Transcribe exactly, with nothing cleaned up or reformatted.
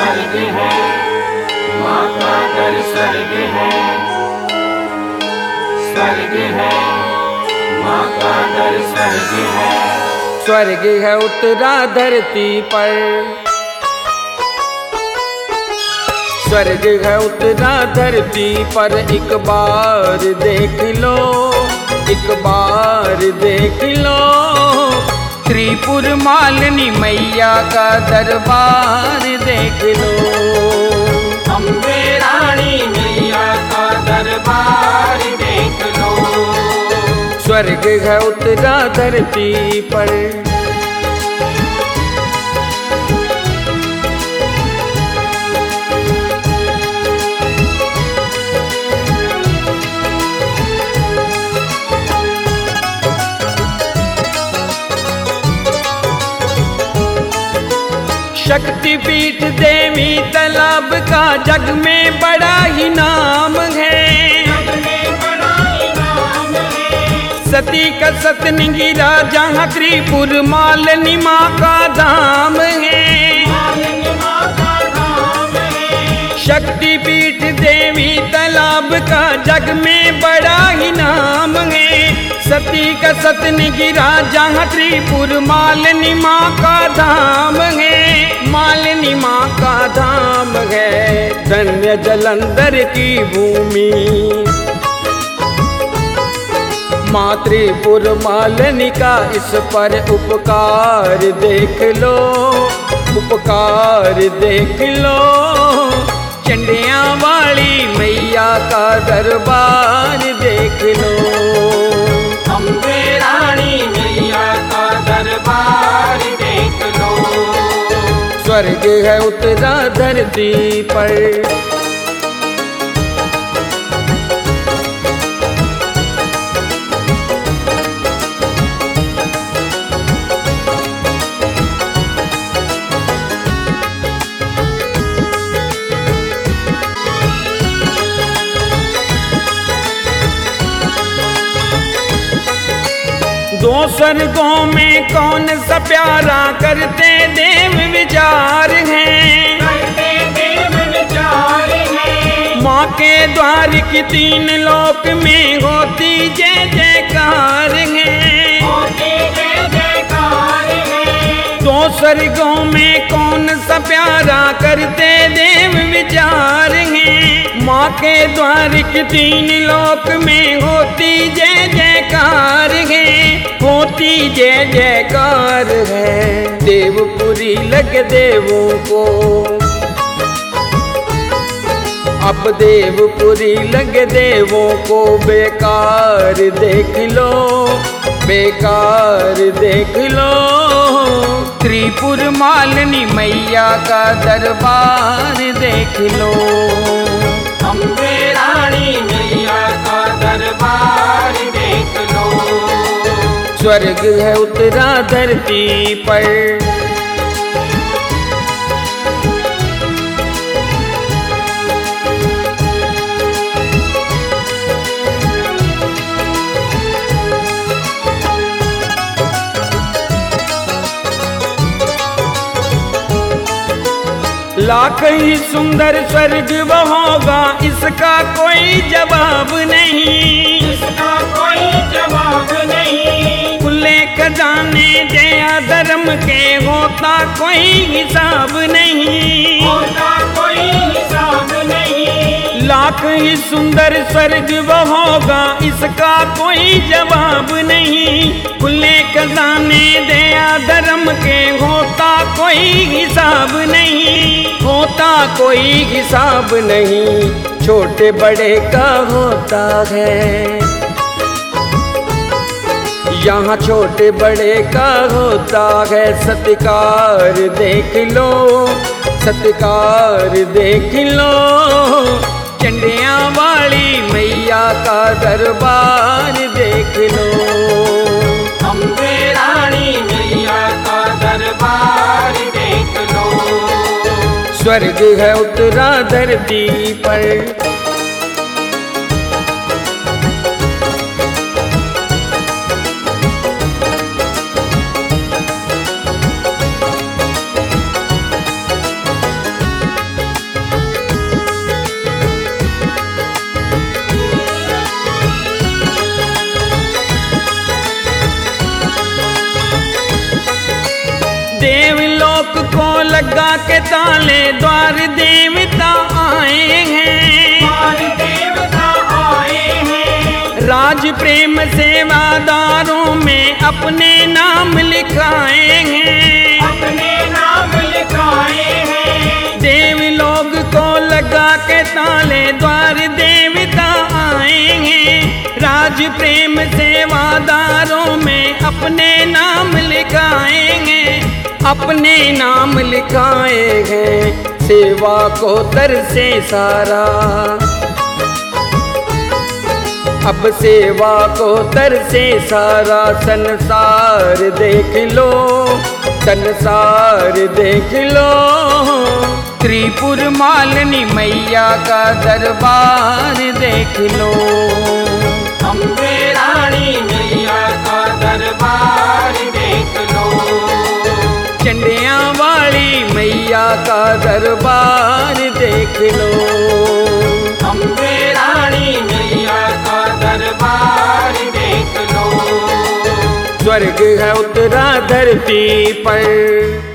स्वर्ग है, माँ का दर स्वर्ग है, स्वर्ग है, माँ का दर स्वर्ग है। स्वर्ग है उतरा धरती पर, स्वर्ग है उतरा धरती पर, एक बार देख लो, एक बार देख लो। त्रिपुर मालिनी मैया का दरबार देख लो, अम्बे रानी मैया का दरबार देख लो। स्वर्ग है उतरा धरती पर। शक्तिपीठ देवी तालाब का जग में बड़ा ही नाम है, सती का सतनगिरा जहाँ त्रिपुर मालिनी माँ का धाम है। शक्तिपीठ देवी तालाब का जग में बड़ा ही नाम है, सती का सतनगिरा जहाँ त्रिपुर मालिनी माँ का धाम है, मालिनी माँ का धाम है। धन्य जलंधर की भूमि, माँ त्रिपुर मालिनी का इस पर उपकार देख लो, उपकार देख लो। चंडिया वाली मैया का दरबार देख लो, अम्बे रानी मैया का दरबार देख लो। स्वर्ग है उतरा धरती पर। दो स्वर्गों में कौन सा प्यारा करते देव विचार हैं, करते देव विचार हैं। माँ के द्वार की तीन लोक में होती जय जयकार है, होती जय जयकार है। दो स्वर्गों में कौन सा प्यारा करते देव विचार हैं, माँ के द्वार की तीन लोक में होती जय जयकार है, होती जय जयकार है। देवपुरी लगे देवों को, अब देवपुरी लगे देवों को, बेकार देख लो, बेकार देख लो। त्रिपुर मालिनी मैया का दरबार देख लो, अम्बे रानी मैया का दरबार देख लो। स्वर्ग है उतरा धरती पर। लाख ही सुंदर स्वर्ग वो होगा, इसका कोई जवाब नहीं, इसका कोई जवाब नहीं। खुले खजाने जया धर्म के, होता कोई हिसाब नहीं, होता कोई हिसाब नहीं। लाख ही सुंदर स्वर्ग वो होगा, इसका कोई जवाब नहीं। खुले खजाने दया धर्म के, होता कोई हिसाब नहीं, होता कोई हिसाब नहीं। छोटे बड़े का होता है, यहाँ छोटे बड़े का होता है। सत्कार देख लो, सत्कार देख लो। चंडिया वाली मैया का दरबार देख लो, अम्बे रानी मैया का दरबार देख लो। स्वर्ग है उतरा धरती पर। देवलोक को लगा के ताले द्वार देवता आए हैं, द्वार देवता आए हैं। राज प्रेम सेवादारों में अपने नाम लिखाए हैं, अपने नाम लिखाए हैं। देवलोक को लगा के ताले द्वार देवता आए हैं, राज प्रेम सेवादारों में अपने नाम लिखाएंगे, अपने नाम लिखाए हैं। सेवा को तरसे सारा, अब सेवा को तरसे सारा संसार देख लो, संसार देख लो। त्रिपुर मालिनी मैया का दरबार देख लो, अम्बे रानी मैया का दरबार देख लो, चंडिया वाली मैया का दरबार देख लो, अम्बे रानी मैया का दरबार देख लो। स्वर्ग है उतरा धरती पर,